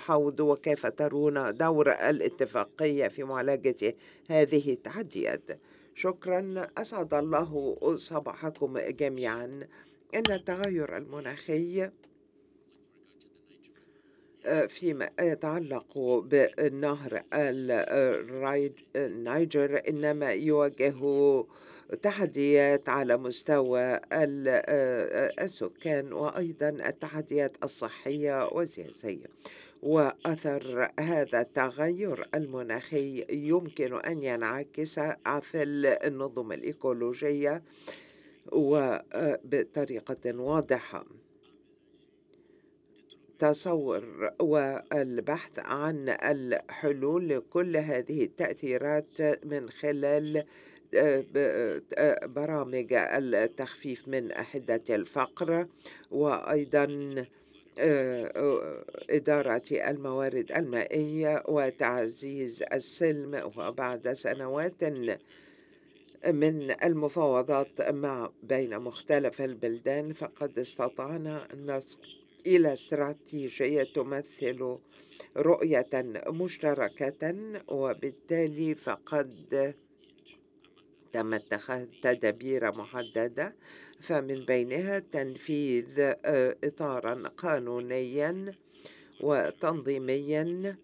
الحوض، وكيف ترون دور الاتفاقية في معالجة هذه التحديات؟ شكرا، أسعد الله صباحكم جميعا. إن التغير المناخي فيما يتعلق بالنهر النيجر إنما يواجه تحديات على مستوى السكان، وأيضا التحديات الصحية والسياسية. وأثر هذا التغير المناخي يمكن أن ينعكس في النظم الإيكولوجية وبطريقة واضحة. تصور والبحث عن الحلول لكل هذه التأثيرات من خلال برامج التخفيف من حدة الفقر، وأيضا إدارة الموارد المائية وتعزيز السلم. وبعد سنوات من المفاوضات بين مختلف البلدان، فقد استطعنا أن نصل إلى استراتيجية تمثل رؤية مشتركة، وبالتالي فقد تم اتخاذ تدابير محددة، فمن بينها تنفيذ إطارا قانونيا وتنظيميا،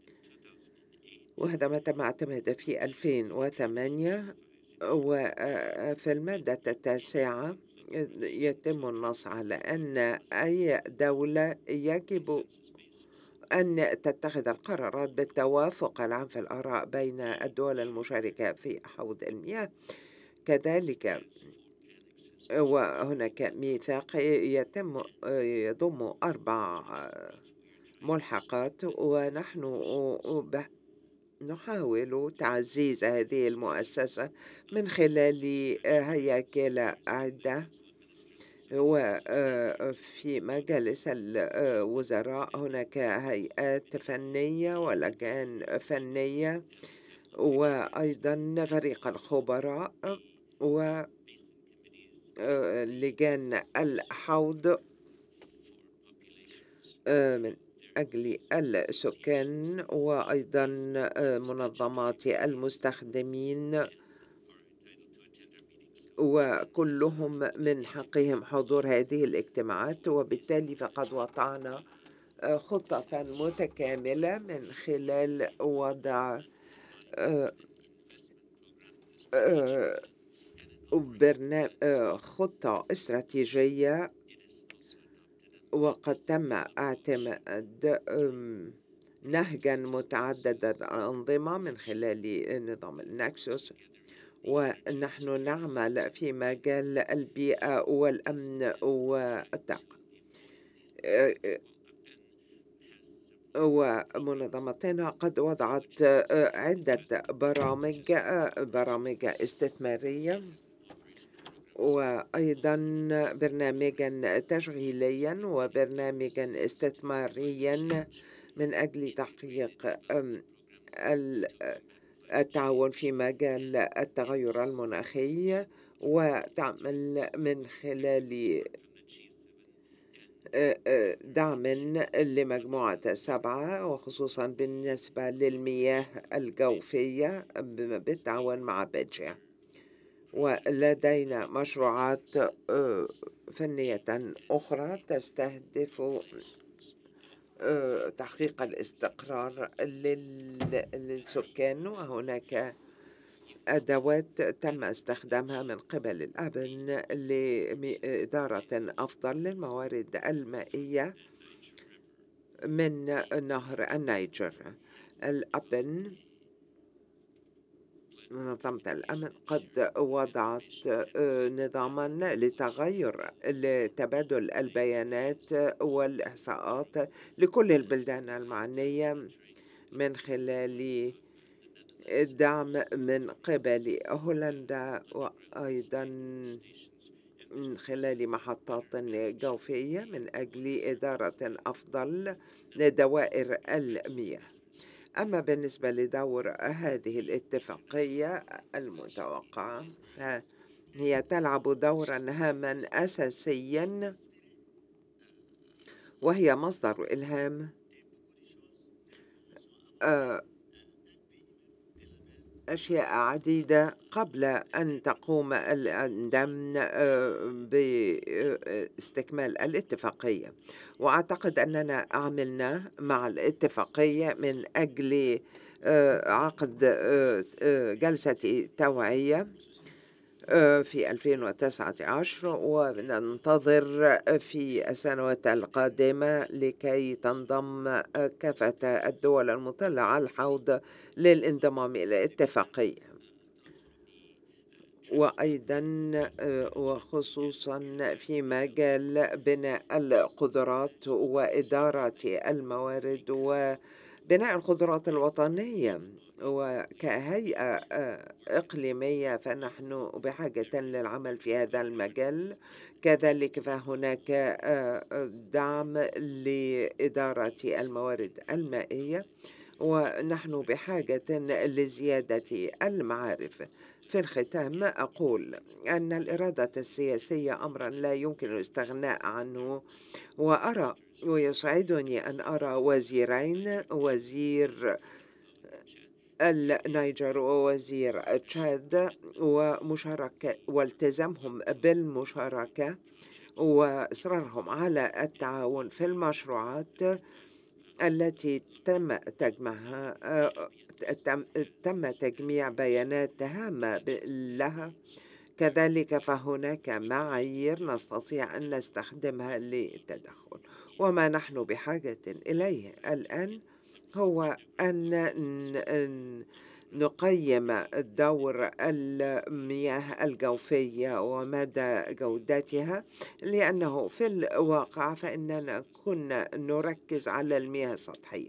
وهذا ما تم اعتماده في 2008. وفي المادة التاسعة يتم النص على أن أي دولة يجب أن تتخذ القرارات بالتوافق العام في الآراء بين الدول المشاركة في حوض المياه. كذلك وهناك ميثاق يضم 4 ملحقات، ونحن نحاول تعزيز هذه المؤسسة من خلال هياكل عدة. وفي مجالس الوزراء هناك هيئات فنية ولجان فنية، وأيضا فريق الخبراء ولجان الحوض من أجل السكان، وأيضا منظمات المستخدمين، وكلهم من حقهم حضور هذه الاجتماعات. وبالتالي فقد وضعنا خطة متكاملة من خلال وضع خطة استراتيجية، وقد تم اعتماد نهجا متعدد الأنظمة من خلال نظام النكسوس. ونحن نعمل في مجال البيئة والأمن والطاقة، ومنظمتنا قد وضعت عدة برامج استثمارية، وأيضا برنامجا تشغيليا وبرنامجا استثماريا من أجل تحقيق التعاون في مجال التغير المناخي، وتعمل من خلال دعم لمجموعة 7، وخصوصا بالنسبة للمياه الجوفية بالتعاون مع بلجيا. ولدينا مشروعات فنية أخرى تستهدف تحقيق الاستقرار للسكان، وهناك أدوات تم استخدامها من قبل الأبن لإدارة أفضل للموارد المائية من نهر النيجر. الأبن منظمة الأمن قد وضعت نظاما لتبادل البيانات والإحصاءات لكل البلدان المعنية من خلال الدعم من قبل هولندا، وأيضا من خلال محطات جوفية من أجل إدارة أفضل لدوائر المياه. أما بالنسبة لدور هذه الاتفاقية المتوقعة، فهي تلعب دورا هاما أساسيا، وهي مصدر إلهام آآ أشياء عديدة قبل أن تقوم الأندمن باستكمال الاتفاقية، وأعتقد أننا عملنا مع الاتفاقية من أجل عقد جلسة توعية في 2019 وننتظر في السنوات القادمة لكي تنضم كافة الدول المطلة على الحوض للانضمام إلى الاتفاقية. وأيضًا وخصوصًا في مجال بناء القدرات وإدارة الموارد وبناء القدرات الوطنية، وكهيئة إقليمية فنحن بحاجة للعمل في هذا المجال، كذلك فهناك دعم لإدارة الموارد المائية. ونحن بحاجة لزيادة المعارف. في الختام أقول أن الإرادة السياسية أمرا لا يمكن الاستغناء عنه، وأرى ويسعدني أن أرى وزيرين، وزير النيجر ووزير تشاد، ومشاركة والتزامهم بالمشاركة وإصرارهم على التعاون في المشروعات التي تم تجميعها تم تجميع بيانات هامة لها. كذلك فهناك معايير نستطيع أن نستخدمها للتدخل، وما نحن بحاجة إليه الآن هو أن نقيم دور المياه الجوفية ومدى جودتها، لأنه في الواقع فإننا كنا نركز على المياه السطحية.